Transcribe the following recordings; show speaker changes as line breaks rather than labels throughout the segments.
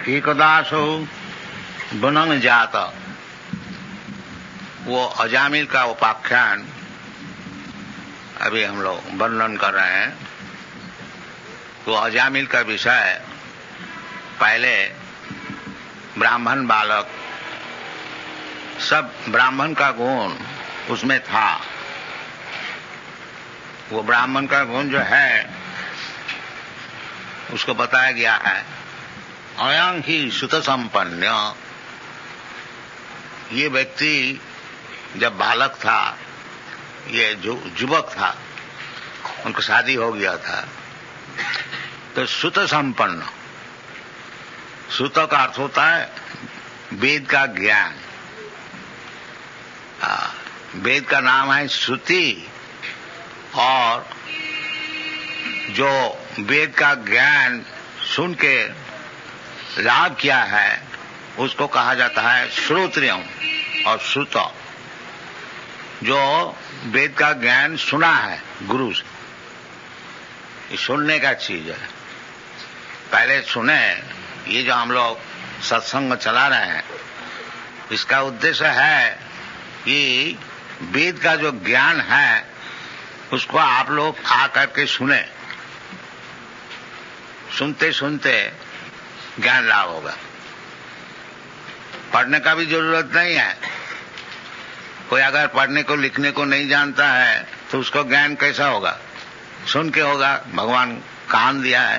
एकदासो बनंग जात, वो अजामिल का उपाख्यान अभी हम लोग वर्णन कर रहे हैं। वो अजामिल का विषय पहले ब्राह्मण बालक, सब ब्राह्मण का गुण उसमें था। वो ब्राह्मण का गुण जो है उसको बताया गया है, अयं ही सुत संपन्न। ये व्यक्ति जब बालक था, ये युवक था, उनको शादी हो गया था, तो सुत संपन्न, सुत का अर्थ होता है वेद का ज्ञान। वेद का नाम है श्रुति, और जो वेद का ज्ञान सुन के लाभ किया है उसको कहा जाता है श्रोत्रियम और श्रुत। जो वेद का ज्ञान सुना है गुरु से, ये सुनने का चीज है। पहले सुने, ये जो हम लोग सत्संग चला रहे हैं, इसका उद्देश्य है कि वेद का जो ज्ञान है उसको आप लोग आकर के सुने, सुनते सुनते ज्ञान लाभ होगा। पढ़ने का भी जरूरत नहीं है। कोई अगर पढ़ने को लिखने को नहीं जानता है तो उसको ज्ञान कैसा होगा? सुन के होगा। भगवान कान दिया है।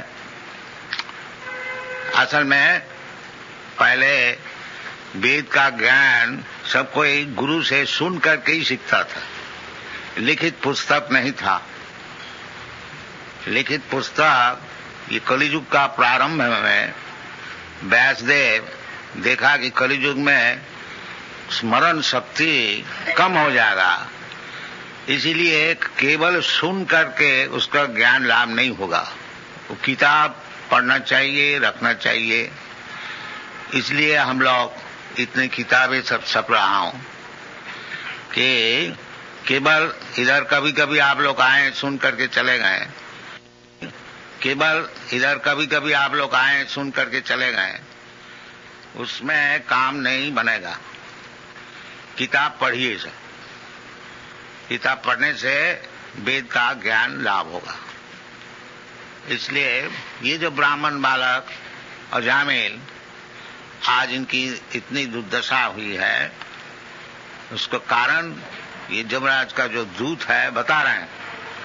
असल में पहले वेद का ज्ञान सब कोई गुरु से सुन करके ही सीखता था। लिखित पुस्तक नहीं था। लिखित पुस्तक, ये कलियुग का प्रारंभ में व्यासदेव देखा कि कलियुग में स्मरण शक्ति कम हो जाएगा, इसीलिए केवल सुन करके उसका ज्ञान लाभ नहीं होगा। वो किताब पढ़ना चाहिए, रखना चाहिए। इसलिए हम लोग इतनी किताबें सब छप रहा हूं कि केवल इधर कभी कभी आप लोग आए, सुन करके चले गए। केवल इधर कभी कभी आप लोग आए, सुन करके चले गए, उसमें काम नहीं बनेगा। किताब पढ़िए सर। किताब पढ़ने से वेद का ज्ञान लाभ होगा। इसलिए ये जो ब्राह्मण बालक अजामिल, आज इनकी इतनी दुर्दशा हुई है, उसका कारण ये जमराज का जो दूत है बता रहे हैं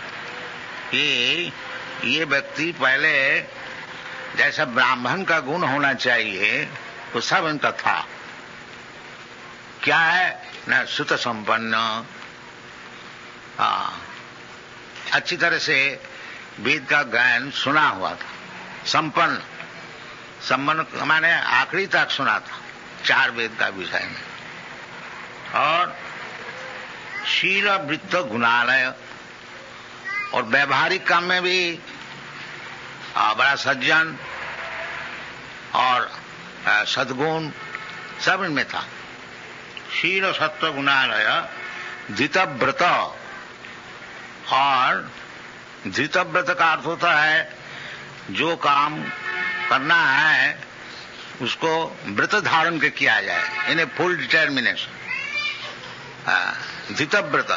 कि ये व्यक्ति पहले जैसा ब्राह्मण का गुण होना चाहिए वो सब इनका था। क्या है ना? सुत संपन्न, अच्छी तरह से वेद का ज्ञान सुना हुआ था। संपन्न, संपन्न माने आखिरी तक सुना था 4 वेद का विषय में। और शील वृत्त गुणालय, और व्यवहारिक काम में भी बड़ा सज्जन और सद्गुण सब इनमें था। शील सत्व गुणालय धृतव्रत, और धृतव्रत का अर्थ होता है जो काम करना है उसको व्रत धारण के किया जाए, इन्हें फुल डिटर्मिनेशन, धृतव्रत।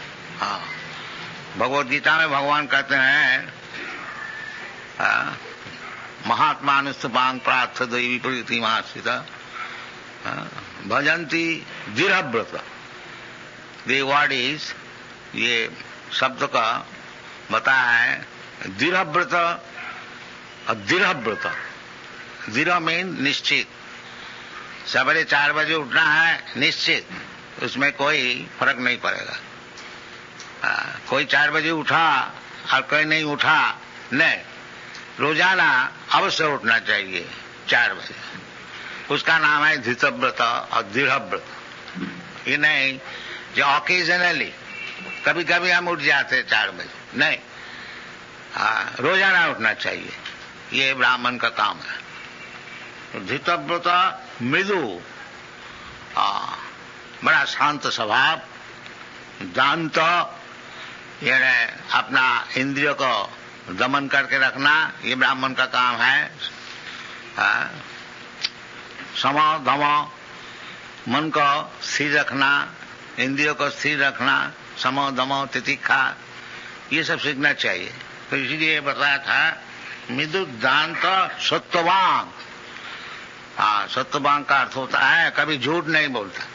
भगवद गीता में भगवान कहते हैं महात्मानुस्तपांग प्रार्थ दैवी प्रतिमास्थिता भजंती दृढ़व्रत। द वर्ड इज, ये शब्द का बताया है दृढ़व्रत और दृढ़व्रत। दृढ़ मीन निश्चित, सवेरे 4 बजे उठना है निश्चित, उसमें कोई फर्क नहीं पड़ेगा। कोई 4 बजे उठा और कोई नहीं उठा, नहीं, रोजाना अवश्य उठना चाहिए 4 बजे। उसका नाम है धृतव्रत और दृढ़व्रत। ये नहीं जो ऑकेजनली कभी कभी हम उठ जाते 4 बजे, नहीं, रोजाना उठना चाहिए। ये ब्राह्मण का काम है। धृतव्रत मृदु, बड़ा शांत स्वभाव, दांत, यानी अपना इंद्रिय को दमन करके रखना, ये ब्राह्मण का काम है। सम धम, मन को स्थिर रखना, इंद्रियों को स्थिर रखना, सम दम तितिक्षा, ये सब सीखना चाहिए। तो इसलिए बताया था मिदुदांत सत्ववान। सत्ववान का अर्थ होता है कभी झूठ नहीं बोलता।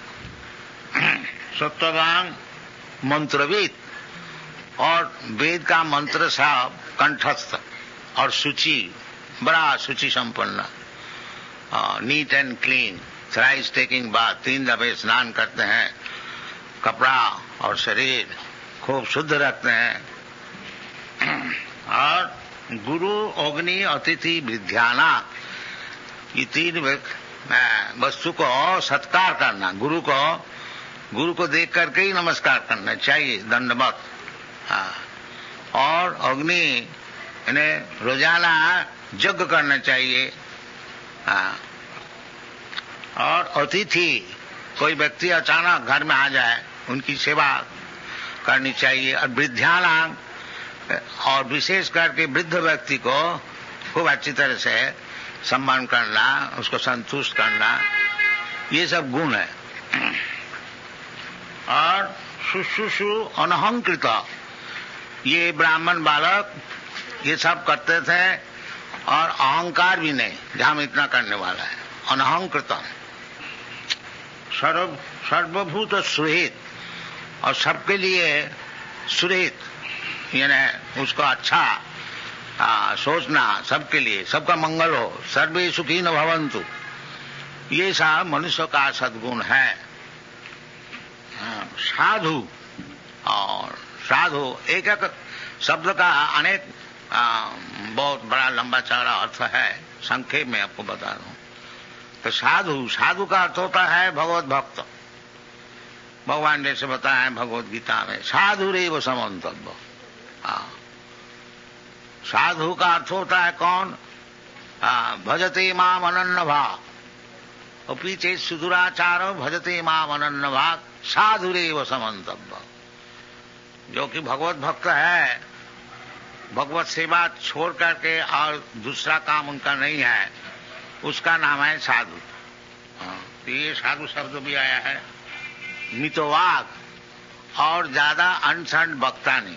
सत्ववान मंत्रविद, और वेद का मंत्र सब कंठस्थ और शुचि, बड़ा शुचि संपन्न, neat and clean, thrice taking bath, 3 दफे स्नान करते हैं, कपड़ा और शरीर खूब शुद्ध रखते हैं, और गुरु अग्नि अतिथि विद्याना, ये 3 वस्तु को सत्कार करना, गुरु को देख करके ही नमस्कार करना चाहिए, दंडवत। और अग्नि इन्हें रोजाना यज्ञ करना चाहिए। और अतिथि, कोई व्यक्ति अचानक घर में आ जाए उनकी सेवा करनी चाहिए। और वृद्धानां, और विशेष करके वृद्ध व्यक्ति को खूब अच्छी तरह से सम्मान करना, उसको संतुष्ट करना, ये सब गुण है। और शुश्रूषु अनहंकृत, ये ब्राह्मण बालक ये सब करते थे, और अहंकार भी नहीं, हम इतना करने वाला है। अनहंकृत, सर्वभूत सुहित, और सबके लिए सुहित, यानी उसको अच्छा सोचना, सबके लिए, सबका मंगल हो, सर्वे सुखी न भवन्तु, ये सब मनुष्य का सद्गुण है। साधु, और साधु एक एक शब्द का अनेक बहुत बड़ा लंबा चौड़ा अर्थ है, संक्षेप में आपको बता दूं। तो साधु का अर्थ होता है भगवत भक्त। भगवान जैसे बताया है भगवत गीता में, साधुरेव समन्तव्य। साधु का अर्थ होता है कौन? भजते माम अनन्य भाग, और पीछे सुदुराचारो भजते माम अनन्य भाग, साधुरेव समन्तव्य। जो कि भगवत भक्त है, भगवत सेवा छोड़ करके और दूसरा काम उनका नहीं है, उसका नाम है साधु। तो ये साधु शब्द भी आया है। मितवाग, और ज्यादा अनशन बकता नहीं।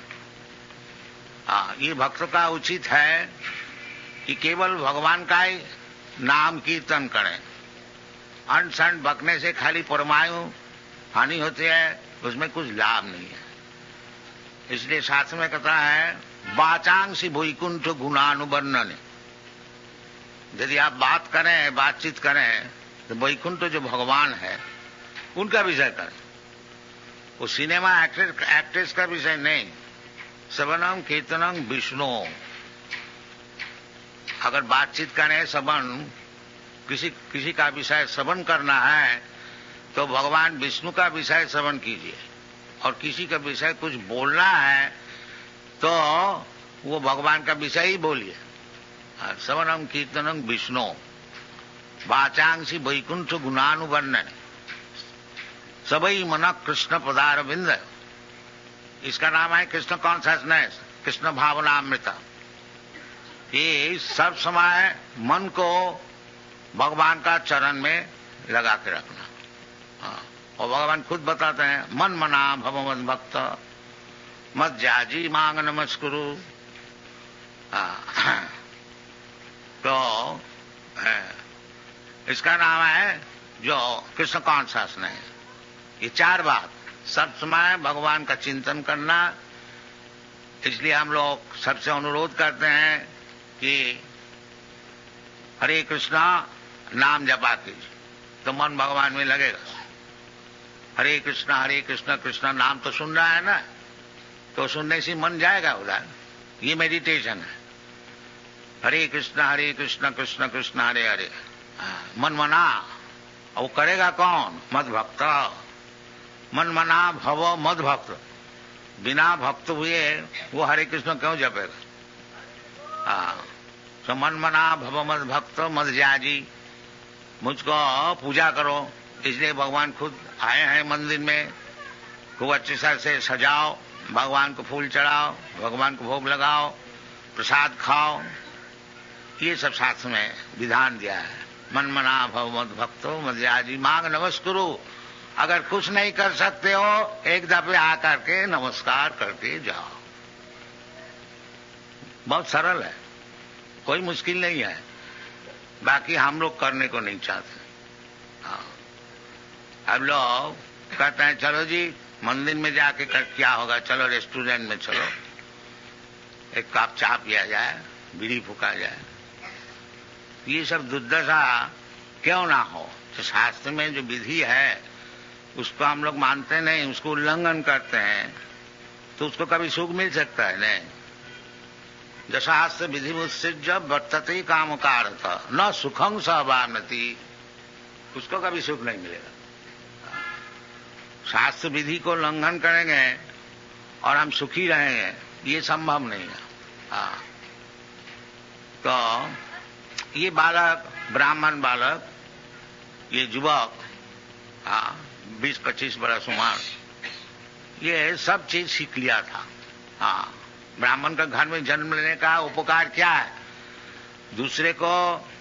ये भक्त का उचित है कि केवल भगवान का ही नाम कीर्तन करें। अनशन बकने से खाली परमायु हानि होती है, उसमें कुछ लाभ नहीं है। इसलिए शास्त्र में कहता है वाचांसी वैकुंठ गुणानुवर्णने। यदि आप बातचीत करें तो वैकुंठ जो भगवान है उनका विषय करें, वो सिनेमा एक्ट्रेस का विषय नहीं। श्रवणम कीर्तनम विष्णु, अगर बातचीत करें, श्रवण किसी का विषय श्रवण करना है तो भगवान विष्णु का विषय श्रवण कीजिए, और किसी का विषय कुछ बोलना है तो वो भगवान का विषय ही बोलिए। श्रवणम कीर्तनम विष्णु, वाचांसी वैकुंठ गुणानुवर्णन, सबई मन कृष्ण पदारविंद। इसका नाम है कृष्ण कॉन्शसनेस, कृष्ण भावनामृत। ये सब समय मन को भगवान का चरण में लगा के रखना। और भगवान खुद बताते हैं मन मना भव मद भक्त मत जाजी मांग नमस्कुरु। तो इसका नाम है जो कृष्ण कॉन्शसनेस। ये 4 बात, सब समय भगवान का चिंतन करना। इसलिए हम लोग सबसे अनुरोध करते हैं कि हरे कृष्णा नाम जपा कीजिए तो मन भगवान में लगेगा। हरे कृष्णा कृष्णा नाम तो सुन रहा है ना, तो सुनने से मन जाएगा उधर। ये मेडिटेशन है। हरे कृष्णा कृष्ण कृष्ण हरे हरे, मन मना। और करेगा कौन? मद भक्त। मन मना भव मद भक्त। बिना भक्त हुए वो हरे कृष्ण क्यों जपेगा? तो मन मना भव मद भक्त मद जाजी, मुझको पूजा करो। इसलिए भगवान खुद आए हैं मंदिर में। खूब अच्छे से सजाओ, भगवान को फूल चढ़ाओ, भगवान को भोग लगाओ, प्रसाद खाओ। ये सब शास्त्र में विधान दिया है। मन मना भव मद भक्तो मद्याजी मांग नमस्कुरु। अगर कुछ नहीं कर सकते हो, एक दफे आकर के नमस्कार करके जाओ। बहुत सरल है, कोई मुश्किल नहीं है। बाकी हम लोग करने को नहीं चाहते। अब लोग कहते हैं चलो जी मंदिर में जाके क्या होगा, चलो रेस्टोरेंट में चलो, एक कप चाय पिया जाए, बीड़ी फूका जाए। ये सब दुर्दशा क्यों ना हो। तो शास्त्र में जो विधि है उसको हम लोग मानते नहीं, उसको उल्लंघन करते हैं, तो उसको कभी सुख मिल सकता है नहीं। जशास्त्र विधि मुत्सृज्य वर्तते काम कारथ न सुखं सवानति, उसको कभी सुख नहीं मिलेगा। शास्त्र विधि को उल्लंघन करेंगे और हम सुखी रहेंगे, ये संभव नहीं है। तो ये बालक, ब्राह्मण बालक, ये युवक 20-25 बरस उम्र, ये सब चीज सीख लिया था। ब्राह्मण का घर में जन्म लेने का उपकार क्या है, दूसरे को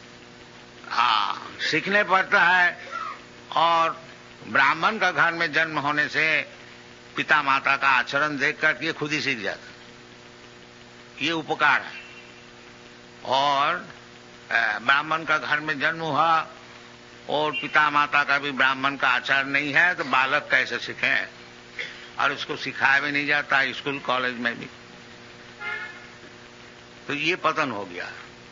सीखने पड़ता है। और ब्राह्मण का घर में जन्म होने से पिता माता का आचरण देखकर ये खुद ही सीख जाता, ये उपकार है। और ब्राह्मण का घर में जन्म हुआ और पिता माता का भी ब्राह्मण का आचार नहीं है, तो बालक कैसे सीखे। और उसको सिखाया भी नहीं जाता स्कूल कॉलेज में भी, तो ये पतन हो गया।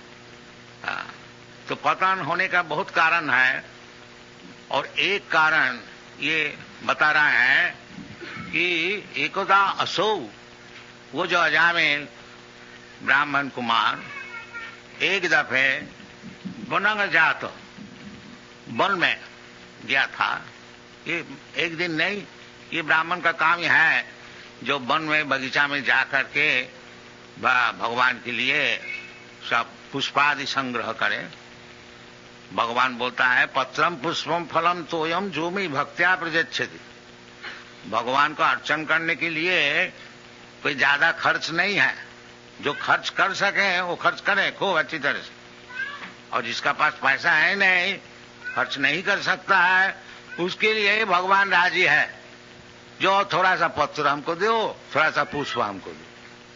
तो पतन होने का बहुत कारण है, और एक कारण ये बता रहा है कि एकदा असौ, वो जो अजामिल ब्राह्मण कुमार एक दफे वनंग जात, वन में गया था। ये एक दिन नहीं, ये ब्राह्मण का काम यह है जो वन में बगीचा में जाकर के भगवान के लिए सब पुष्पादि संग्रह करे। भगवान बोलता है पत्रम पुष्पम फलम तोयम जो मी भक्त्या प्रयच्छति। भगवान को अर्चन करने के लिए कोई ज्यादा खर्च नहीं है, जो खर्च कर सके वो खर्च करे खूब अच्छी तरह से। और जिसका पास पैसा है नहीं, खर्च नहीं कर सकता है, उसके लिए भगवान राजी है। जो थोड़ा सा पत्र हमको दो, थोड़ा सा पुष्प हमको दो।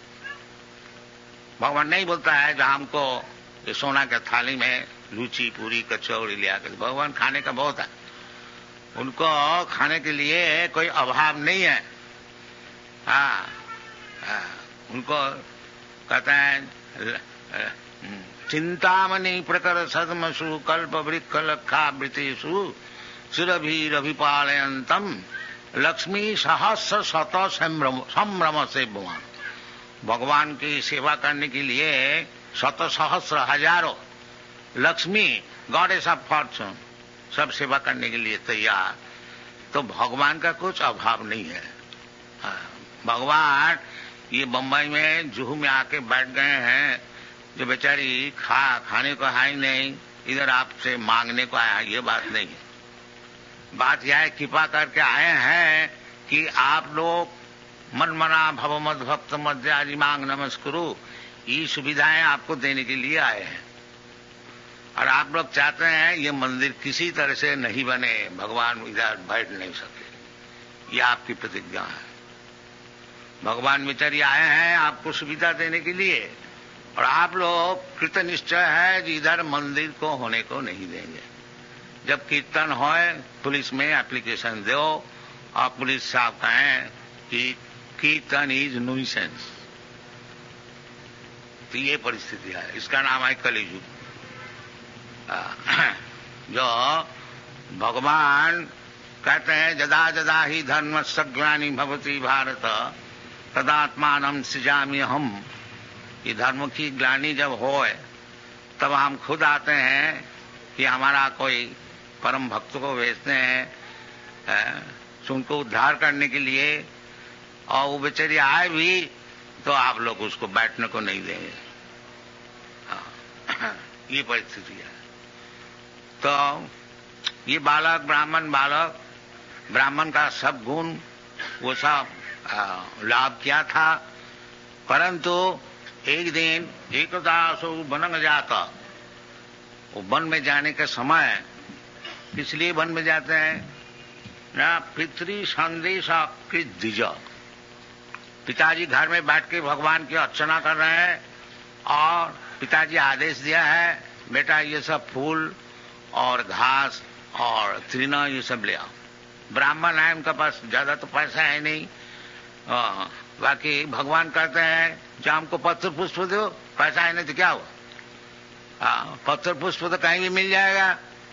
भगवान नहीं बोलता है जो हमको ये सोना के थाली में लूची पूरी कचौड़ी लिया कर। भगवान खाने का बहुत है, उनको खाने के लिए कोई अभाव नहीं है। उनको कहते हैं चिंतामणि प्रकर सदमसु कल्प वृक्ष लक्षा वृतेषु सुरभिरभिपालयन्तम लक्ष्मी सहस्र शत संभ्रम से भगवान। भगवान की सेवा करने के लिए शत सहस्र हजारों लक्ष्मी, गॉडेस ऑफ फॉर्चून, सब सेवा करने के लिए तैयार। तो भगवान का कुछ अभाव नहीं है। भगवान ये बम्बई में जुहू में आके बैठ गए हैं, जो बेचारी खाने को है ही नहीं, इधर आपसे मांगने को आया, ये बात नहीं है। बात यह है कृपा करके आए हैं कि आप लोग मन मना भव मद भक्त मद्याजी मांग नमस्कुरु, ये सुविधाएं आपको देने के लिए आए हैं। और आप लोग चाहते हैं ये मंदिर किसी तरह से नहीं बने, भगवान इधर बैठ नहीं सके, ये आपकी प्रतिज्ञा है। भगवान बेचारी आए हैं आपको सुविधा देने के लिए, और आप लोग कृत निश्चय है कि इधर मंदिर को होने को नहीं देंगे। जब कीर्तन होए पुलिस में एप्लीकेशन दो और पुलिस साहब कहें कि कीर्तन इज न्यूसेंस, तो ये परिस्थिति है। इसका नाम है कलियुग। जो भगवान कहते हैं जदा जदा ही धर्मस्य ग्लानि भवति भारत तदात्मानं सृजामि हम। ये धर्म की ग्लानि जब होए तब हम खुद आते हैं कि हमारा कोई परम भक्त को भेजते हैं उनको उद्धार करने के लिए, और वो बेचारी आए भी तो आप लोग उसको बैठने को नहीं देंगे। ये परिस्थिति है। तो ये बालक ब्राह्मण का सब गुण वो सब लाभ किया था, परंतु एक दिन एकदा सो बनंग जाता, वो वन में जाने के समय किस लिए वन में जाते हैं ना, पितृ संदेश कृत द्विज। पिताजी घर में बैठ के भगवान की अर्चना कर रहे हैं और पिताजी आदेश दिया है, बेटा ये सब फूल और घास और तृण ये सब ले आओ। ब्राह्मण है, उनका पास ज्यादा तो पैसा है नहीं, बाकी भगवान कहते हैं जो हमको पत्र पुष्प दो, पैसा है नहीं तो क्या हुआ, पत्र पुष्प तो कहीं भी मिल जाएगा।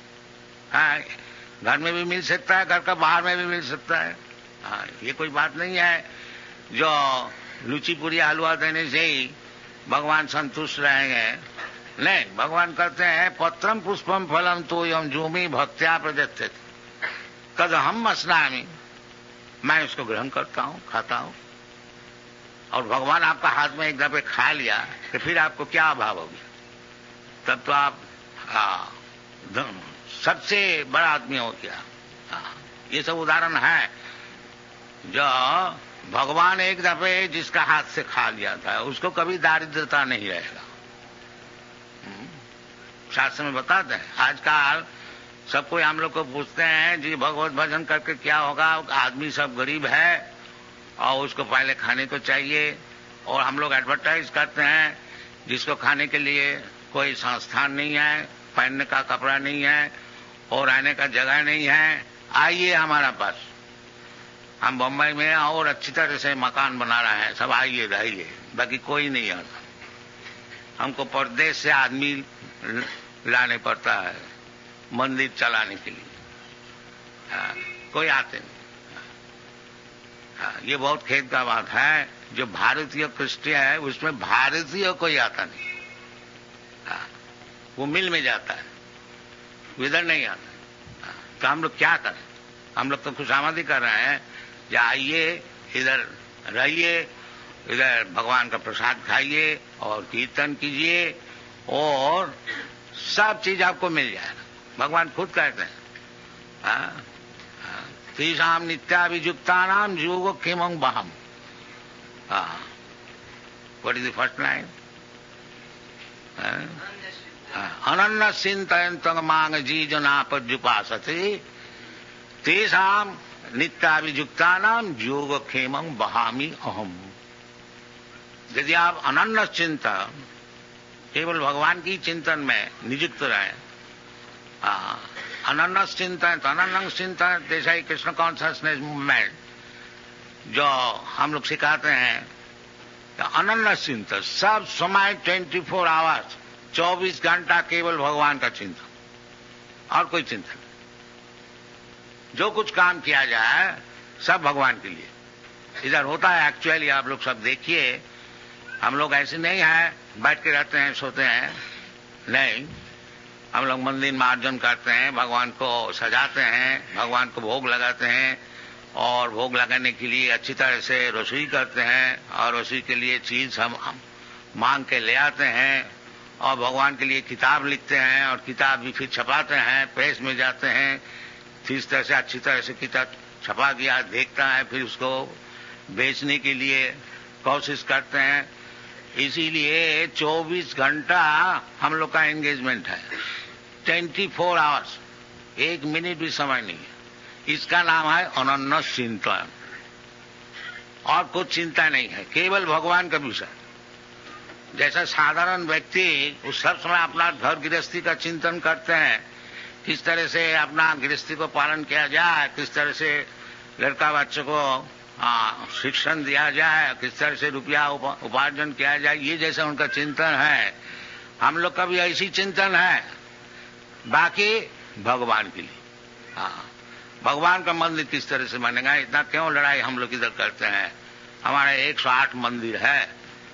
घर में भी मिल सकता है, घर का बाहर में भी मिल सकता है। ये कोई बात नहीं है जो लुची पूरी हलवा देने से ही भगवान संतुष्ट रहेंगे। नहीं, भगवान कहते हैं पत्रम पुष्पम फलम तो यम जूमी भक्त्या प्रदत्ते तद हम अस्नामी, मैं उसको ग्रहण करता हूं, खाता हूं। और भगवान आपका हाथ में एक दफे खा लिया तो फिर आपको क्या अभाव होगी, तब तो आप सबसे बड़ा आदमी हो गया। ये सब उदाहरण है जो भगवान एक दफे जिसका हाथ से खा लिया था उसको कभी दारिद्रता नहीं रहेगा। शास्त्र में बताते हैं। आजकल सब कोई हम लोग को पूछते हैं जी भगवत भजन करके क्या होगा, आदमी सब गरीब है और उसको पहले खाने को चाहिए, और हम लोग एडवर्टाइज करते हैं जिसको खाने के लिए कोई संस्थान नहीं है, पहनने का कपड़ा नहीं है और रहने का जगह नहीं है, आइए हमारा पास, हम बम्बई में और अच्छी तरह से मकान बना रहे हैं, सब आइए रहिए। बाकी कोई नहीं आता। हमको परदेश से आदमी लाने पड़ता है मंदिर चलाने के लिए, कोई आते नहीं। ये बहुत खेद का बात है, जो भारतीय क्रिश्चियन है उसमें भारतीय कोई आता नहीं। वो मिल में जाता है, इधर नहीं आता। तो हम लोग क्या करें, हम लोग तो खुशामदी कर रहे हैं, या आइए इधर रहिए, इधर भगवान का प्रसाद खाइए और कीर्तन कीजिए और सब चीज आपको मिल जाएगा। भगवान खुद कहते हैं तीसाम नित्याभिजुक्तानाम योग किमं बहम। What is the first line? अनन्य चिंतयन्तं मांग जीजनापद्युपासते तेषाम नित्याभिजुक्तानाम योग क्षेमं बहामि अहम। यदि आप अनन्य चिंतन केवल भगवान की चिंतन में नियुक्त रहे, अनन्य चिंतन तो अनन्य चिंतन जैसा ही कृष्ण कॉन्शियसनेस मूवमेंट जो हम लोग सिखाते हैं, तो अनन्य चिंतन सब समय 24 आवर्स 24 घंटा केवल भगवान का चिंतन और कोई चिंतन। जो कुछ काम किया जाए सब भगवान के लिए। इधर होता है एक्चुअली, आप लोग सब देखिए, हम लोग ऐसे नहीं है बैठ के रहते हैं सोते हैं, नहीं, हम लोग मंदिर मार्जन करते हैं, भगवान को सजाते हैं, भगवान को भोग लगाते हैं और भोग लगाने के लिए अच्छी तरह से रसोई करते हैं और रसोई के लिए चीज हम मांग के ले आते हैं और भगवान के लिए किताब लिखते हैं और किताब भी फिर छपाते हैं, प्रेस में जाते हैं, फिर इस तरह से अच्छी तरह से किताब छपा दिया देखता है, फिर उसको बेचने के लिए कोशिश करते हैं। इसीलिए 24 घंटा हम लोग का एंगेजमेंट है, 24 आवर्स, एक मिनट भी समय नहीं है। इसका नाम है अनन्य चिंतन, और कुछ चिंता नहीं है, केवल भगवान का विषय। जैसा साधारण व्यक्ति उस सब समय अपना घर गृहस्थी का चिंतन करते हैं, किस तरह से अपना गृहस्थी को पालन किया जाए, किस तरह से लड़का बच्चों को शिक्षण दिया जाए, किस तरह से रुपया उपार्जन किया जाए, ये जैसा उनका चिंतन है, हम लोग का भी ऐसी चिंतन है। बाकी भगवान के लिए, भगवान का मंदिर किस तरह से बनेगा, इतना क्यों लड़ाई हम लोग इधर करते हैं। हमारा 108 मंदिर है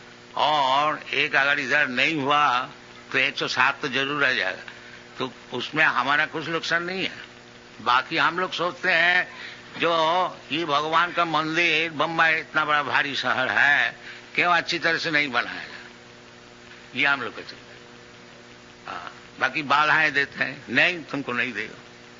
और एक अगर इधर नहीं हुआ तो 107 तो जरूर रह जाएगा, तो उसमें हमारा कुछ नुकसान नहीं है। बाकी हम लोग सोचते हैं जो ये भगवान का मंदिर, बम्बई इतना बड़ा भारी शहर है, क्यों अच्छी तरह से नहीं बनाया, ये हम लोग का चिंता। बाकी बाधाएं देते हैं, नहीं तुमको नहीं देगा,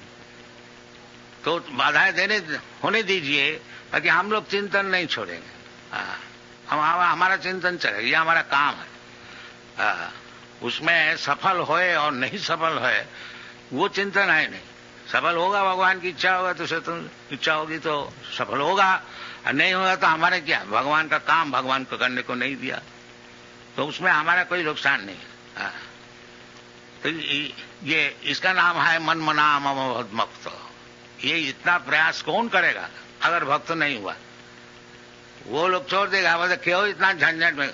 तो बाधाएं देने होने दीजिए, बाकी हम लोग चिंतन नहीं छोड़ेंगे। हमारा चिंतन चलेगा, ये हमारा काम है। उसमें सफल होए और नहीं सफल होए वो चिंतन है नहीं। सफल होगा भगवान की इच्छा होगा तो इच्छा होगी तो सफल होगा, और नहीं होगा तो हमारे क्या, भगवान का काम भगवान को करने को नहीं दिया तो उसमें हमारा कोई नुकसान नहीं है। तो ये इसका नाम है मन मना मम भक्त। ये इतना प्रयास कौन करेगा अगर भक्त नहीं हुआ? वो लोग छोड़ देगा, मतलब क्यों इतना झंझट में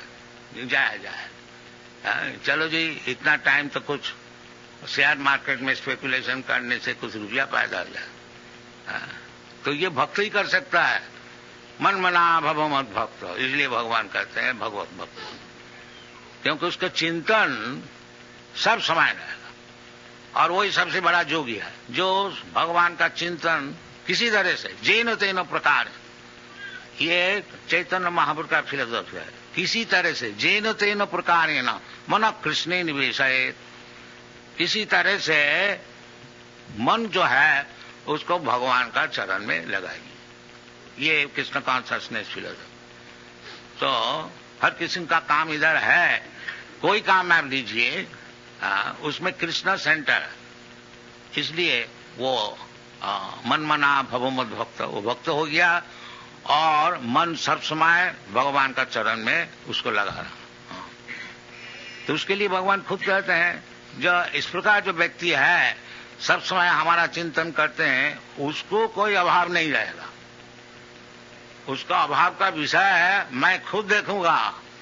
जाए। चलो जी इतना टाइम तो कुछ शेयर मार्केट में स्पेकुलेशन करने से कुछ रुपया पैदा हो जाए। तो ये भक्त ही कर सकता है, मन मना भव मत भक्त। इसलिए भगवान कहते हैं भगवत भक्त, क्योंकि उसका चिंतन सब समय रहेगा और वही सबसे बड़ा योगी है जो भगवान का चिंतन किसी तरह से जेन तेन प्रकार, ये चैतन्य महापुरुष का फिलोसॉफी है, किसी तरह से जेन तेन प्रकार न मन कृष्ण निवेशयेत, किसी तरह से मन जो है उसको भगवान का चरण में लगाइए। ये कृष्ण कॉन्शसनेस फिलोसॉफी। तो हर किसी का काम इधर है, कोई काम आप लीजिए उसमें कृष्ण सेंटर, इसलिए वो मन मना भव मत भक्त, वो भक्त हो गया और मन सब समय भगवान का चरण में उसको लगा रहा। तो उसके लिए भगवान खुद कहते हैं जो इस प्रकार जो व्यक्ति है सब समय हमारा चिंतन करते हैं उसको कोई अभाव नहीं रहेगा। उसका अभाव का विषय है मैं खुद देखूंगा।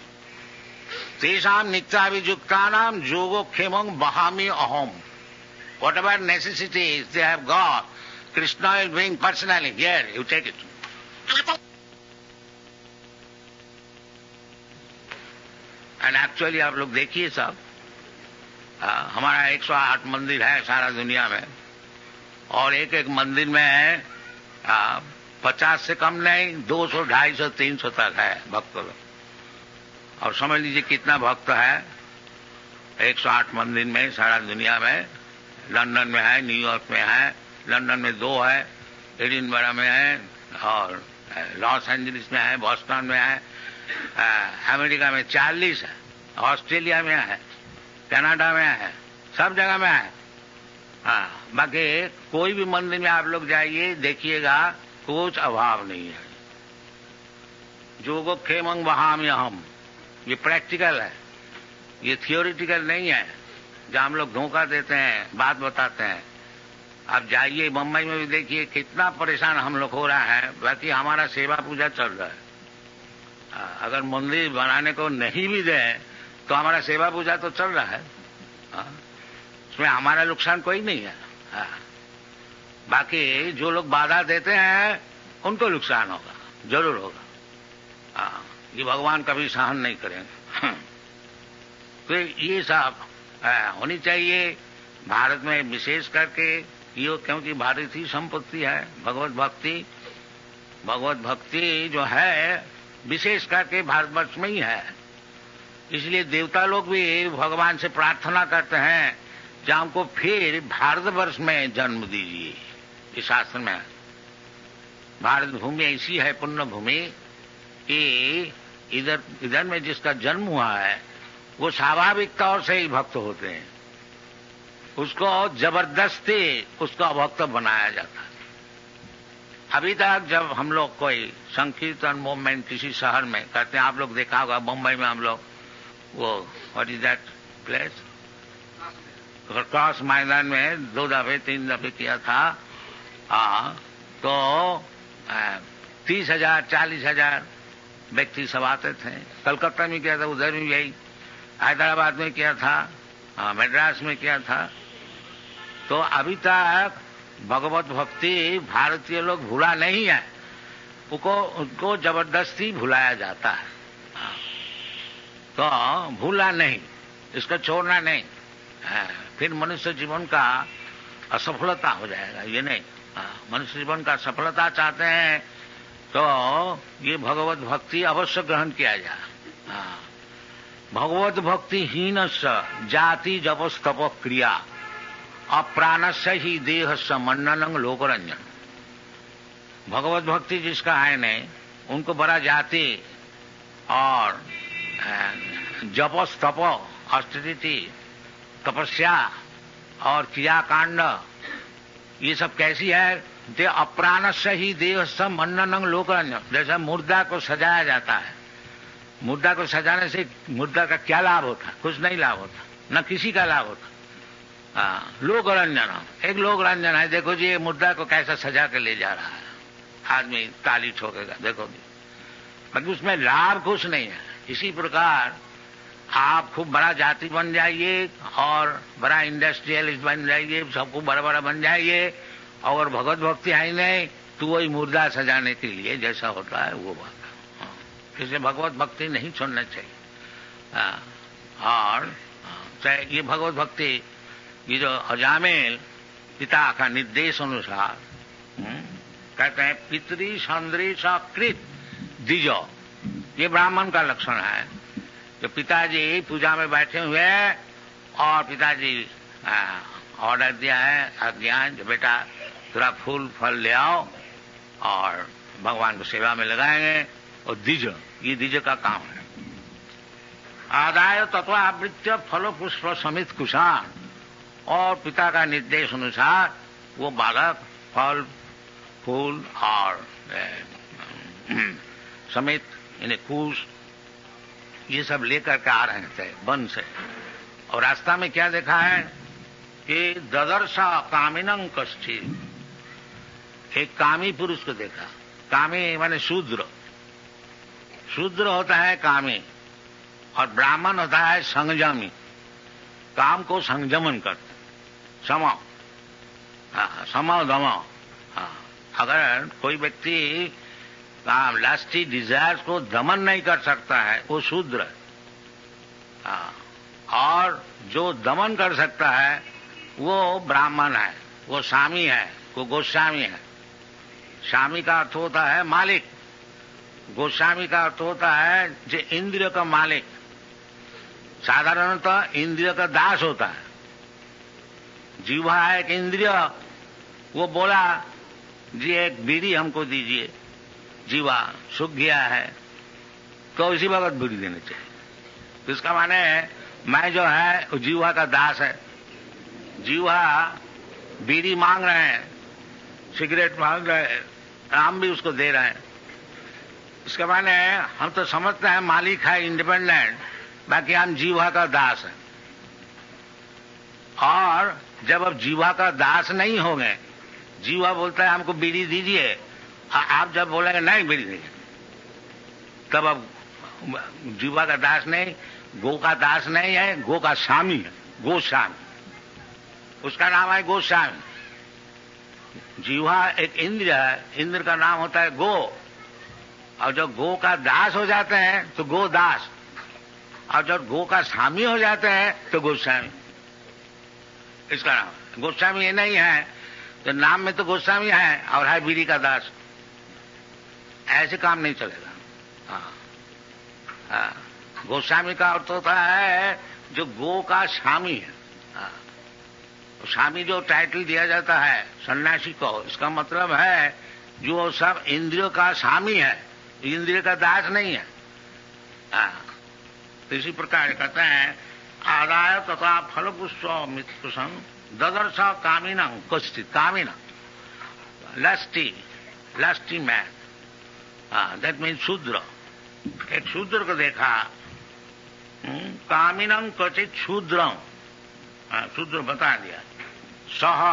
तेषाम नित्याभियुक्तानाम योगो क्षेमं वहामि अहम। Whatever necessities they have got, Krishna will bring personally. Here, you take it. And actually आप लोग देखिए सब, हमारा 108 मंदिर है सारा दुनिया में और एक एक मंदिर में 50 से कम नहीं 200, 250, 300 तक है भक्त लोग। और समझ लीजिए कितना भक्त है 108 मंदिर में सारा दुनिया में। लंदन में है, न्यूयॉर्क में है, लंदन में 2 है, एडिनबरा में है और लॉस एंजलिस में है, बॉस्टन में है, अमेरिका में 40 है, ऑस्ट्रेलिया में है, कनाडा में है, सब जगह में है। बाकी कोई भी मंदिर में आप लोग जाइए देखिएगा कुछ अभाव नहीं है। जोगो क्षेमं वहामि अहम, ये प्रैक्टिकल है, ये थियोरिटिकल नहीं है जहां हम लोग धोखा देते हैं, बात बताते हैं। आप जाइए मुंबई में भी देखिए कितना परेशान हम लोग हो रहा है, बाकी हमारा सेवा पूजा चल रहा है। अगर मंदिर बनाने को नहीं भी दें तो हमारा सेवा पूजा तो चल रहा है, उसमें हमारा नुकसान कोई नहीं है। बाकी जो लोग बाधा देते हैं उनको नुकसान होगा, जरूर होगा। ये भगवान कभी सहन नहीं करेंगे। तो ये सब होनी चाहिए भारत में विशेष करके ये, क्योंकि भारतीय संपत्ति है भगवत भक्ति। भगवत भक्ति जो है विशेष करके भारतवर्ष में ही है, इसलिए देवता लोग भी भगवान से प्रार्थना करते हैं कि हमको फिर भारतवर्ष में जन्म दीजिए। इस शास्त्र में भारत भूमि ऐसी है पुण्य भूमि कि इधर में जिसका जन्म हुआ है वो स्वाभाविक तौर से ही भक्त होते हैं, उसको जबरदस्ती उसका भक्त बनाया जाता है। अभी तक जब हम लोग कोई संकीर्तन मूवमेंट किसी शहर में करते हैं, आप लोग देखा होगा मुंबई में हम लोग वो what is that place, Cross Maidan में 2 दफे 3 दफे किया था। तो 30,000 40,000 व्यक्ति सब आते थे। कलकत्ता में किया था, उधर भी यही, हैदराबाद में किया था, मद्रास में किया था। तो अभी तक भगवत भक्ति भारतीय लोग भूला नहीं है, उनको जबरदस्ती भुलाया जाता है। तो भूलना नहीं, इसको छोड़ना नहीं, फिर मनुष्य जीवन का असफलता हो जाएगा। ये नहीं, मनुष्य जीवन का सफलता चाहते हैं तो ये भगवत भक्ति अवश्य ग्रहण किया जाए। भगवत भक्ति हीनस्य जाति जपस्तप क्रिया अप्राणस्य ही देहस्य मन्ननं लोकरंजन। भगवत भक्ति जिसका है नहीं, उनको बड़ा जाति और जपस्तप ऑस्टेरिटी, तपस्या और क्रियाकांड, ये सब कैसी है? दे अप्राणस्य ही देह सम अन्नंग लोकरंजन। जैसा मुर्दा को सजाया जाता है, मुर्दा को सजाने से मुर्दा का क्या लाभ होता? कुछ नहीं लाभ होता, न किसी का लाभ होता। लोकरंजन, एक लोकरंजन है। देखो जी ये मुर्दा को कैसा सजा के ले जा रहा है, आदमी ताली ठोकेगा, देखो जी, बाकी उसमें लाभ कुछ नहीं है। इसी प्रकार आप खूब बड़ा जाति बन जाइए और बड़ा इंडस्ट्रियलिस्ट बन जाइए, सबको बड़ा बड़ा बन जाइए, और भगवत भक्ति है नहीं तो वही मुर्दा सजाने के लिए जैसा होता है वो बात है। इसलिए भगवत भक्ति नहीं छोड़ना चाहिए। और चाहे ये भगवत भक्ति, ये जो अजामिल पिता का निर्देश अनुसार कहते हैं पितरी संदृश कृत दिजो, ये ब्राह्मण का लक्षण है। जो पिताजी पूजा में बैठे हुए हैं और पिताजी ऑर्डर दिया है, आज्ञान, जो बेटा थोड़ा फूल फल ले आओ और भगवान को सेवा में लगाएंगे, और द्विज, ये द्विज का काम है। आदाय तत्वावृत्य फलो पुष्प समित कुशान, और पिता का निर्देश अनुसार वो बालक फल फूल और समित इन्हें कुश ये सब लेकर के आ रहे थे वन से। और रास्ता में क्या देखा है कि ददर्शा कामिनं कश्चित्, एक कामी पुरुष को देखा। कामी माने शूद्र, शूद्र होता है कामी, और ब्राह्मण होता है संयमी, काम को संयमन करते, समो दमो। अगर कोई व्यक्ति लास्टी डिजायर्स को दमन नहीं कर सकता है वो शूद्र है, और जो दमन कर सकता है वो ब्राह्मण है, वो स्वामी है, वो गोस्वामी है। स्वामी का अर्थ होता है मालिक, गोस्वामी का अर्थ होता है जो इंद्रिय का मालिक। साधारणतः इंद्रिय का दास होता है। जीवा है एक इंद्रिय, वो बोला जी एक बीड़ी हमको दीजिए, जीवा सूख गया है तो इसी वक्त बीड़ी देनी चाहिए। इसका माने मैं जो है जीवा का दास है। जीवा बीड़ी मांग रहे हैं, सिगरेट मांग रहे हैं, हम भी उसको दे रहे हैं। इसका माने हम तो समझते हैं मालिक है इंडिपेंडेंट, बाकी हम जीवा का दास है। और जब अब जीवा का दास नहीं होंगे, जीवा बोलता है हमको बीड़ी दीजिए, आप जब बोलेंगे नहीं बीड़ी नहीं, तब अब जीवा का दास नहीं, गो का दास नहीं है, गो का स्वामी है, गोस्वामी, उसका नाम है गोस्वामी। जीवा एक इंद्र है, इंद्र का नाम होता है गो, और जब गो का दास हो जाते हैं तो गो दास, और जब गो का स्वामी हो जाते हैं तो गोस्वामी, इसका नाम। गोस्वामी ये नहीं है तो नाम में तो गोस्वामी है और है बीड़ी का दास, ऐसे काम नहीं चलेगा। गोस्वामी का अर्थ होता है जो गो का स्वामी है। स्वामी जो टाइटल दिया जाता है सन्यासी को, इसका मतलब है जो सब इंद्रियों का स्वामी है, इंद्रिय का दास नहीं है। तो इसी प्रकार कहते हैं आदाय तथा फल पुष्प मित्कुशं ददर्श कामिना कश्चित्, कामिना लस्टी मैन, दैट मीन शूद्र। एक शूद्र को देखा, कामिनं क्वचित् शूद्रं, शूद्र बता दिया, सह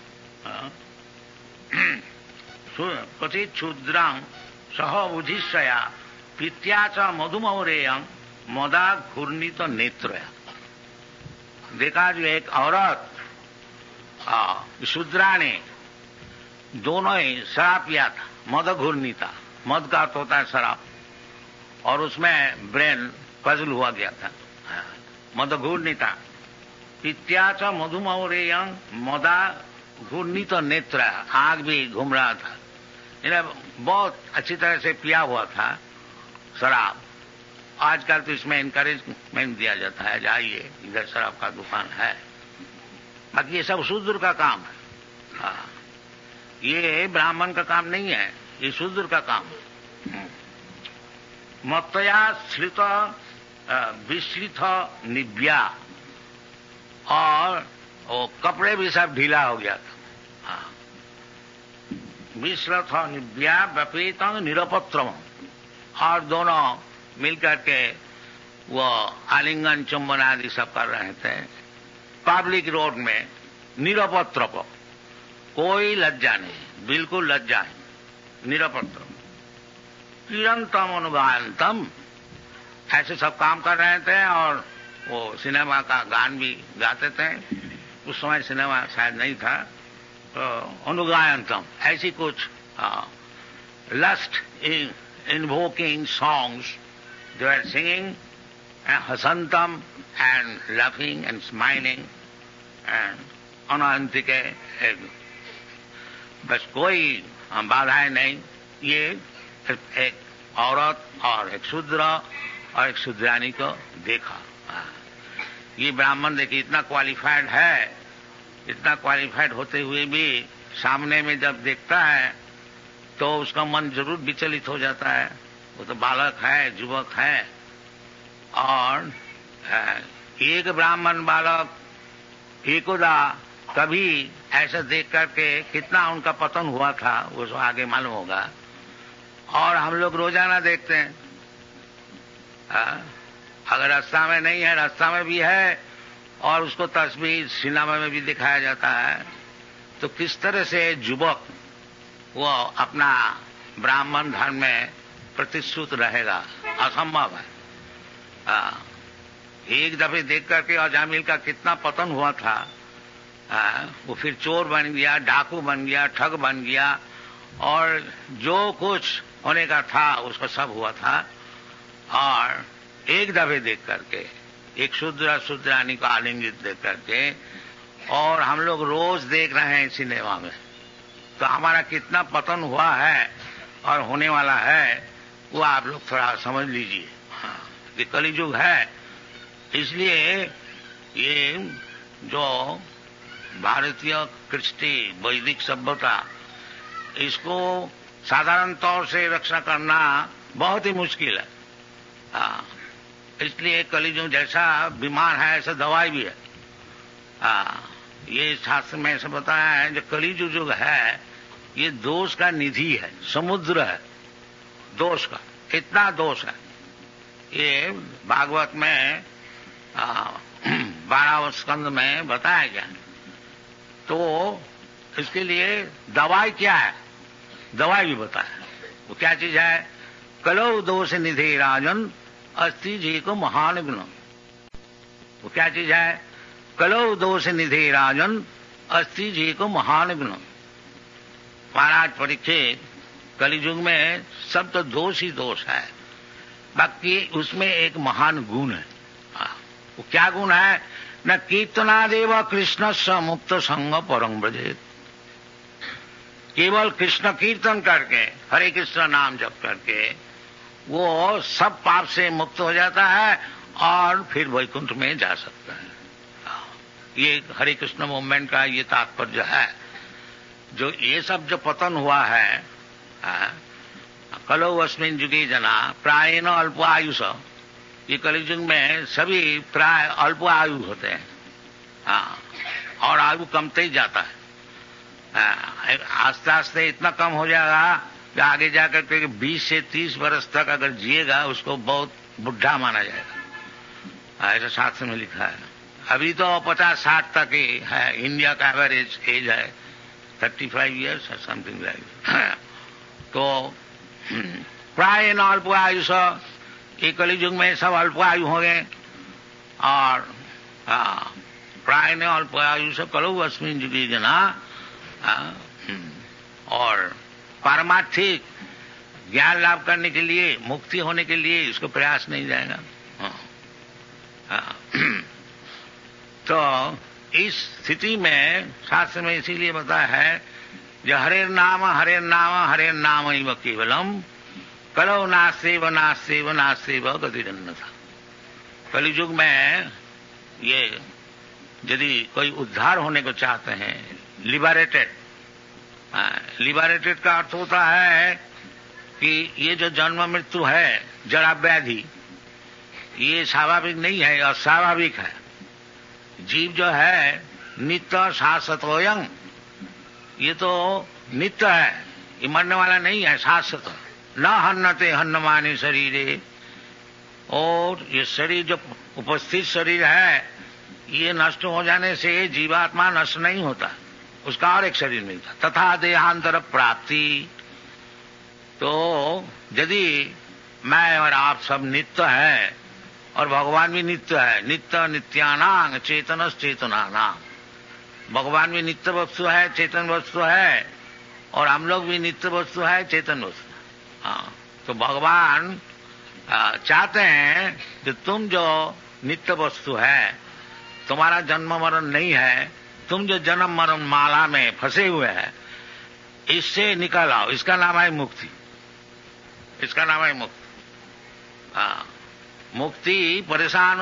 क्वचित् शूद्रं सह बुधिष्यया प्रीत्या च मधुमौरेयं मदा घूर्णित नेत्रया। देखा जो एक औरत शूद्रा ने दोनों ही शराब पिया था, मद घूर्णिता, मद का अर्थ होता है शराब, और उसमें ब्रेन पजल हुआ गया था, मद घूर्णिता प्रीत्या च मधुमौरेयं मदा घूर्णित नेत्र, आग भी घूम रहा था, इन्हें बहुत अच्छी तरह से पिया हुआ था शराब। आजकल तो इसमें इनकरेजमेंट दिया जाता है, जाइए इधर शराब का दुकान है, बाकी ये सब शूद्र का काम है। ये ब्राह्मण का काम नहीं है, ये शूद्र का काम है। मत्तया श्रित विस्लित निव्या, और वो कपड़े भी सब ढीला हो गया था। विस्लित निव्या व्यपीत निरपत्रम, और दोनों मिलकर के वो आलिंगन चुंबन आदि सब कर रहे थे पब्लिक रोड में, निरपत्र को, कोई लज्जा नहीं, बिल्कुल लज्जा नहीं, निरपत्र। किरंतम अनुगायंतम, ऐसे सब काम कर रहे थे, और वो सिनेमा का गान भी गाते थे। उस समय सिनेमा शायद नहीं था, तो अनुगायंतम ऐसी कुछ lust invoking songs they were singing, hasantam and laughing and smiling and अनंतिके, बस कोई बाधाएं नहीं। ये एक औरत और एक शूद्र और एक शूद्रानी को देखा। ये ब्राह्मण देखिए इतना क्वालिफाइड है, इतना क्वालिफाइड होते हुए भी सामने में जब देखता है तो उसका मन जरूर विचलित हो जाता है। वो तो बालक है, युवक है, और एक ब्राह्मण बालक एकोदा कभी ऐसा देख करके कितना उनका पतन हुआ था वो तो आगे मालूम होगा। और हम लोग रोजाना देखते हैं, अगर रास्ता में नहीं है, रास्ता में भी है, और उसको तस्वीर सिनेमा में भी दिखाया जाता है, तो किस तरह से युवक वो अपना ब्राह्मण धर्म में प्रतिष्ठित रहेगा, असंभव है। एक दफे देख करके अजामिल का कितना पतन हुआ था। वो फिर चोर बन गया, डाकू बन गया, ठग बन गया, और जो कुछ होने का था उसका सब हुआ था। और एक दफे देख करके, एक शूद्र शूद्रानी को आलिंगित देख करके, और हम लोग रोज देख रहे हैं सिनेमा में, तो हमारा कितना पतन हुआ है और होने वाला है वो आप लोग थोड़ा समझ लीजिए। ये कलियुग है, इसलिए ये जो भारतीय कृष्टि वैदिक सभ्यता, इसको साधारण तौर से रक्षा करना बहुत ही मुश्किल है। इसलिए कलियुग जैसा बीमार है ऐसा दवाई भी है। ये शास्त्र में ऐसा बताया है, जो कलियुग युग है ये दोष का निधि है, समुद्र है दोष का, इतना दोष है। ये भागवत में 12वें स्कंद में बताया गया। तो इसके लिए दवाई क्या है, दवाई भी बताया। वो क्या चीज है? कलौ दोष निधि राजन अस्ति जी को महान गुण। वो क्या चीज है? कलौ दोष निधि राजन अस्ति जी को महान गुण। महाराज परीक्षित, कलियुग में सब तो दोष ही दोष है, बाकी उसमें एक महान गुण है। वो क्या गुण है? न कीर्तनादेव कृष्ण स मुक्त संग परम ब्रजेत। केवल कृष्ण कीर्तन करके, हरे कृष्ण नाम जप करके वो सब पाप से मुक्त हो जाता है और फिर वैकुंठ में जा सकता है। ये हरे कृष्ण मूवमेंट का ये तात्पर्य है। जो ये सब जो पतन हुआ है, कलो अस्मिन् युगे जना प्रायेण अल्प आयुष, ये कलियुग में सभी प्राय अल्प आयु होते हैं। और आयु कमते ही जाता है। आस्ते आस्ते इतना कम हो जाएगा कि आगे जाकर के 20 से 30 वर्ष तक अगर जिएगा उसको बहुत बुढ़ा माना जाएगा, ऐसा शास्त्र में लिखा है। अभी तो 50-60 तक ही है, इंडिया का एवरेज एज है 35 ईयर्स और समथिंग लाइक। तो प्राय न अल्प आयुष, ये कलियुग में सब अल्प आयु हो गए। और प्राय न अल्प आयुष कलो अस्मिन् युगे जना, और पारमार्थिक ज्ञान लाभ करने के लिए, मुक्ति होने के लिए इसको प्रयास नहीं जाएगा। तो इस स्थिति में शास्त्र में इसीलिए बताया है, जो हरे नाम हरे नाम हरे नाम ही केवलम कलो नास्तेव नास्तेव नास्तेव गतिरन्यथा। कलियुग में ये यदि कोई उद्धार होने को चाहते हैं, लिबरेटेड, लिबरेटेड का अर्थ होता है कि ये जो जन्म मृत्यु है, जरा व्याधि, ये स्वाभाविक नहीं है, अस्वाभाविक है। जीव जो है नित्य शाश्वतोयं, ये तो नित्य है, ये मरने वाला नहीं है, शाश्वत। न हन्नते हन्नमाने शरीरे, और ये शरीर जो उपस्थित शरीर है ये नष्ट हो जाने से जीवात्मा नष्ट नहीं होता, उसका और एक शरीर मिलता। तथा देहांतर प्राप्ति, तो यदि मैं और आप सब नित्य है और भगवान भी नित्य है, नित्य नित्यानांग चेतनस चेतनानांग, भगवान भी नित्य वस्तु है, चेतन वस्तु है, और हम लोग भी नित्य वस्तु है, चेतन वस्तु। हाँ, तो भगवान चाहते हैं कि तुम जो नित्य वस्तु है, तुम्हारा जन्म मरण नहीं है, तुम जो जन्म मरण माला में फंसे हुए हैं, इससे निकल आओ। इसका नाम है मुक्ति, इसका नाम है मुक्ति। मुक्ति परेशान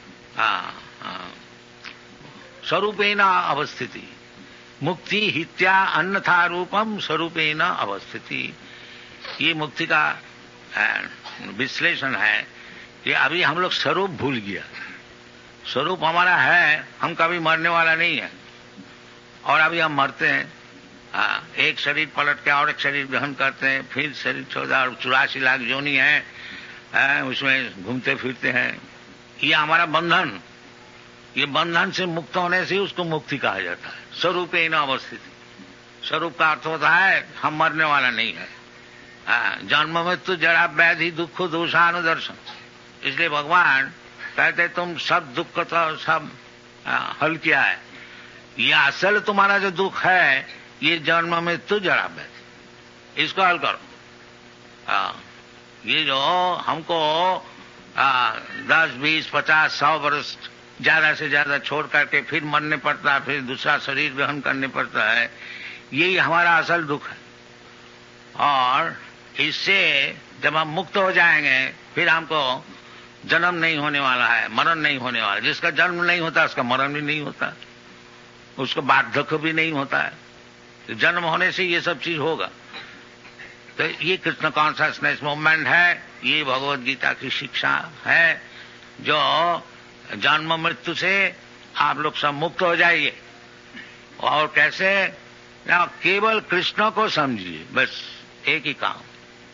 स्वरूपेण अवस्थिति, मुक्ति हित्या अन्यथा रूपम स्वरूपेण अवस्थिति। ये मुक्ति का विश्लेषण है कि अभी हम लोग स्वरूप भूल गया। स्वरूप हमारा है, हम कभी मरने वाला नहीं है, और अभी हम मरते हैं। एक शरीर पलट के और एक शरीर ग्रहण करते हैं, फिर शरीर 84 लाख योनि है, उसमें घूमते फिरते हैं। ये हमारा बंधन, ये बंधन से मुक्त होने से उसको मुक्ति कहा जाता है। स्वरूपेण अवस्थिति, स्वरूप का अर्थ होता है हम मरने वाला नहीं है। जन्म मृत्यु जरा व्याधि दुख दोषानुदर्शन, इसलिए भगवान कहते तुम सब दुख तो सब हल किया है। ये असल तुम्हारा जो दुख है ये जन्म मृत्यु जरा व्याधि, इसको हल करो। ये जो हमको 10, 20, 50, 100 वर्ष ज्यादा से ज्यादा छोड़ करके फिर मरने पड़ता है, फिर दूसरा शरीर ग्रहण करने पड़ता है, यही हमारा असल दुख है। और इससे जब हम मुक्त हो जाएंगे फिर हमको जन्म नहीं होने वाला है, मरण नहीं होने वाला। जिसका जन्म नहीं होता उसका मरण भी नहीं होता, उसको वार्धक्य भी नहीं होता है। तो जन्म होने से ये सब चीज होगा। तो ये कृष्ण कॉन्शसनेस मूवमेंट है, ये भगवत गीता की शिक्षा है, जो जन्म मृत्यु से आप लोग सब मुक्त हो जाइए। और कैसे? केवल कृष्ण को समझिए, बस एक ही काम।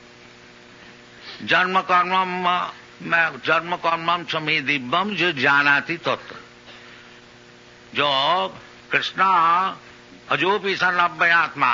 जन्म कर्मम समी दिव्यम जो जानाति तत्व, जो कृष्ण अजोपि सन अव्ययात्मा,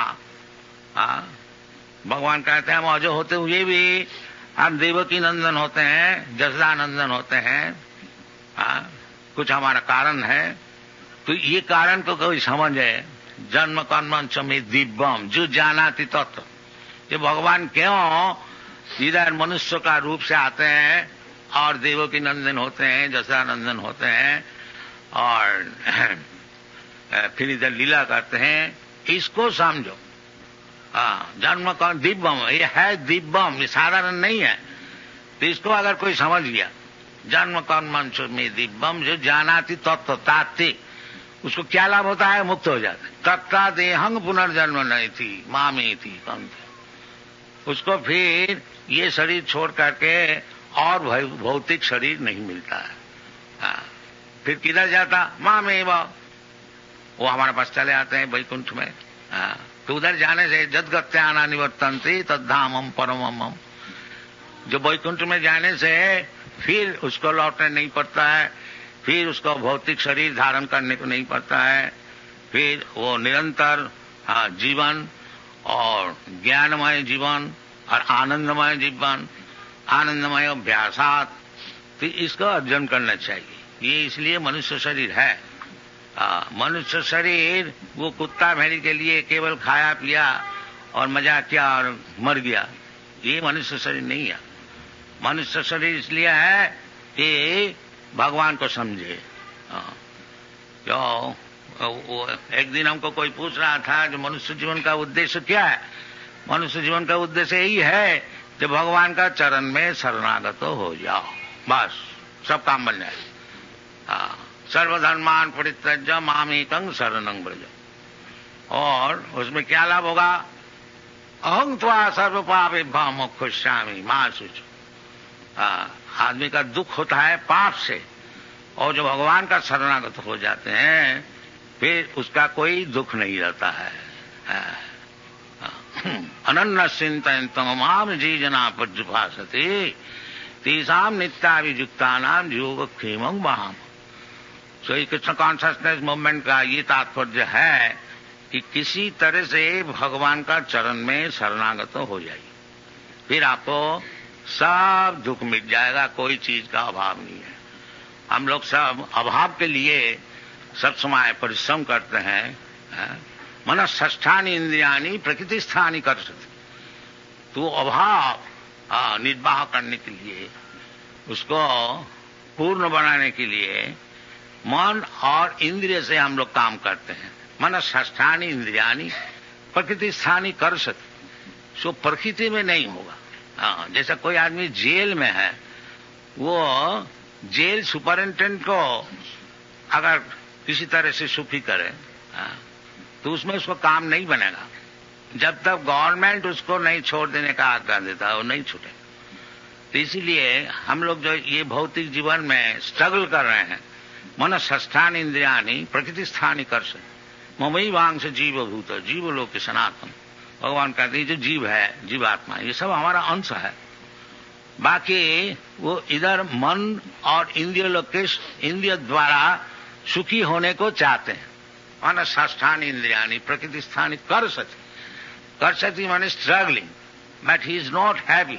भगवान कहते हैं हम अजो होते हुए भी हम देवकी नंदन होते हैं, जसदा नंदन होते हैं। कुछ हमारा कारण है, तो ये कारण को कोई समझे। जन्म कर्म समी दिव्यम जो जानाति तत्व, ये भगवान क्यों इधर मनुष्य का रूप से आते हैं और देवकी नंदन होते हैं, जसदा नंदन होते हैं, और फिर इधर लीला करते हैं, इसको समझो। जन्म कर्म दिव्यम, ये है दिव्यम, ये साधारण नहीं है। तो इसको अगर कोई समझ गया, जन्म कर्म में दिव्यम जो जानाति तत्व तात्ति, उसको क्या लाभ होता है? मुक्त हो जाता है। तत्ता देहंग पुनर्जन्म नहीं थी मामे थी कम, उसको फिर ये शरीर छोड़ करके और भौतिक शरीर नहीं मिलता है। फिर किधर जाता? मामे वो हमारे पास चले आते हैं वैकुंठ में। तो उधर जाने से जदगत्याना निवर्तन्ते तद्धामम परमम, जो वैकुंठ में जाने से फिर उसको लौटने नहीं पड़ता है, फिर उसको भौतिक शरीर धारण करने को नहीं पड़ता है, फिर वो निरंतर जीवन और ज्ञानमय जीवन और आनंदमय जीवन, आनंदमय अभ्यासात, तो इसको अर्जन करना चाहिए। ये इसलिए मनुष्य शरीर है। मनुष्य शरीर वो कुत्ता भेड़ी के लिए केवल खाया पिया और मजा किया और मर गया, ये मनुष्य शरीर नहीं है। मनुष्य शरीर इसलिए है कि भगवान को समझे। जो एक दिन हमको कोई पूछ रहा था जो मनुष्य जीवन का उद्देश्य क्या है? मनुष्य जीवन का उद्देश्य यही है कि भगवान का चरण में शरणागत हो जाओ, बस सब काम बन जाए। सर्वधर्मान परित्यज्य मामेकं शरणं व्रज। और उसमें क्या लाभ होगा? अहं त्वा सर्व पापेभ्यो मोक्षयिष्यामि मा शुचि। आदमी का दुख होता है पाप से, और जो भगवान का शरणागत हो जाते हैं फिर उसका कोई दुख नहीं रहता है। अनन्य चिंतन माम जी जना पर्युपासते तेषाम नित्याभियुक्तानाम योग क्षेमं वहाम। श्री कृष्ण कॉन्शसनेस मूवमेंट का ये तात्पर्य है कि किसी तरह से भगवान का चरण में शरणागत हो जाइए, फिर आपको सब दुख मिट जाएगा, कोई चीज का अभाव नहीं है। हम लोग सब अभाव के लिए सब समय परिश्रम करते हैं। मनःष्ठानि इंद्रियाणि प्रकृति स्थानी कर सकते, तो अभाव निर्वाह करने के लिए, उसको पूर्ण बनाने के लिए मन और इंद्रिय से हम लोग काम करते हैं। मनःष्ठानि इंद्रियाणि प्रकृति स्थानी कर सकते, सो प्रकृति में नहीं होगा। जैसा कोई आदमी जेल में है, वो जेल सुपरिंटेंडेंट को अगर किसी तरह से सुखी करे तो उसमें उसको काम नहीं बनेगा। जब तक गवर्नमेंट उसको नहीं छोड़ देने का आज्ञा देता है वो नहीं छूटे। तो इसीलिए हम लोग जो ये भौतिक जीवन में स्ट्रगल कर रहे हैं, मनःष्ठानि इंद्रियाणि प्रकृति स्थानी कर से ममई वांग से जीव भूत जीव लोक के सनातन। भगवान कहते हैं जो जीव है, जीवात्मा, ये सब हमारा अंश है। बाकी वो इधर मन और इंद्रिय लोक के इंद्रिय द्वारा सुखी होने को चाहते हैं। मनःष्ठानि इंद्रियाणि प्रकृति स्थानी कर सती माने struggling, but he is not happy.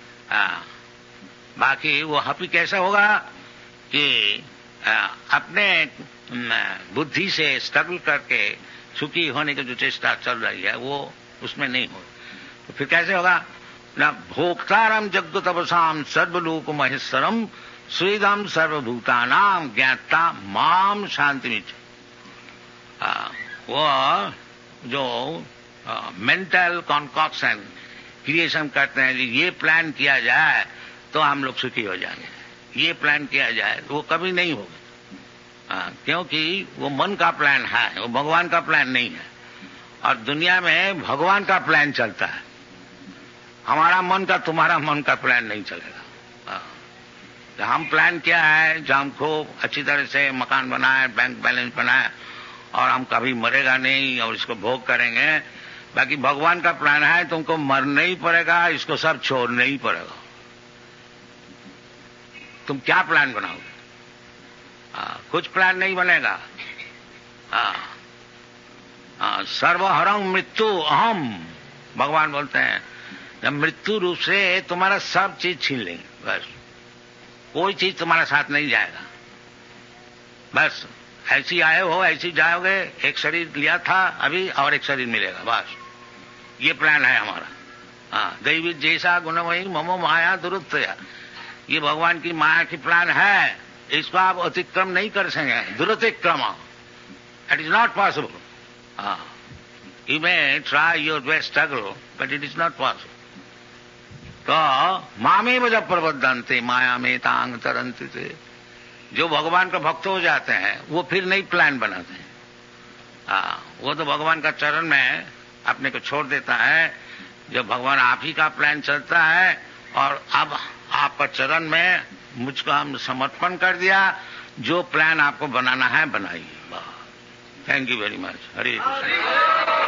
बाकी वो हैप्पी कैसा होगा कि अपने बुद्धि से स्ट्रगल करके सुखी होने की जो चेष्टा चल रही है वो उसमें नहीं हो, तो फिर कैसे होगा न भोक्तारम जगत तपसाम सर्वलोक महेश्वरम स्वेदम सर्वभूतानाम ज्ञाता माम शांति मिच। वो जो मेंटल कॉन्कॉक्शन क्रिएशन करते हैं, ये प्लान किया जाए तो हम लोग सुखी हो जाएंगे, ये प्लान किया जाए तो वो कभी नहीं होगा। क्योंकि वो मन का प्लान है, वो भगवान का प्लान नहीं है। और दुनिया में भगवान का प्लान चलता है, हमारा मन का तुम्हारा मन का प्लान नहीं चलेगा। तो हम प्लान किया है जो हम खूब अच्छी तरह से मकान बनाए, बैंक बैलेंस बनाए, और हम कभी मरेगा नहीं और इसको भोग करेंगे। बाकी भगवान का प्लान है तुमको मरना ही पड़ेगा, इसको सब छोड़ना ही पड़ेगा। तुम क्या प्लान बनाओगे? कुछ प्लान नहीं बनेगा। सर्वहरं मृत्यु अहम, भगवान बोलते हैं जब मृत्यु रूप से तुम्हारा सब चीज छीन लेंगे, बस कोई चीज तुम्हारे साथ नहीं जाएगा। बस ऐसी आए हो ऐसी जाओगे, एक शरीर लिया था अभी और एक शरीर मिलेगा, बस ये प्लान है हमारा। दैवी जैसा गुणमयी ममो माया दुरुत्तया, ये भगवान की माया की प्लान है, इसको आप अतिक्रम नहीं कर सकेंगे। दुरतिक्रम it is not possible. You may try your best struggle but it is not possible. तो मामेव जब प्रबद्धन्ते माया में तांग तरंति थे, जो भगवान का भक्त हो जाते हैं वो फिर नई प्लान बनाते हैं। वो तो भगवान का चरण में अपने को छोड़ देता है। जब भगवान आप ही का प्लान चलता है और अब आपका चरण में मुझको हम समर्पण कर दिया, जो प्लान आपको बनाना है बनाइए। Thank you very much. Hare Krishna.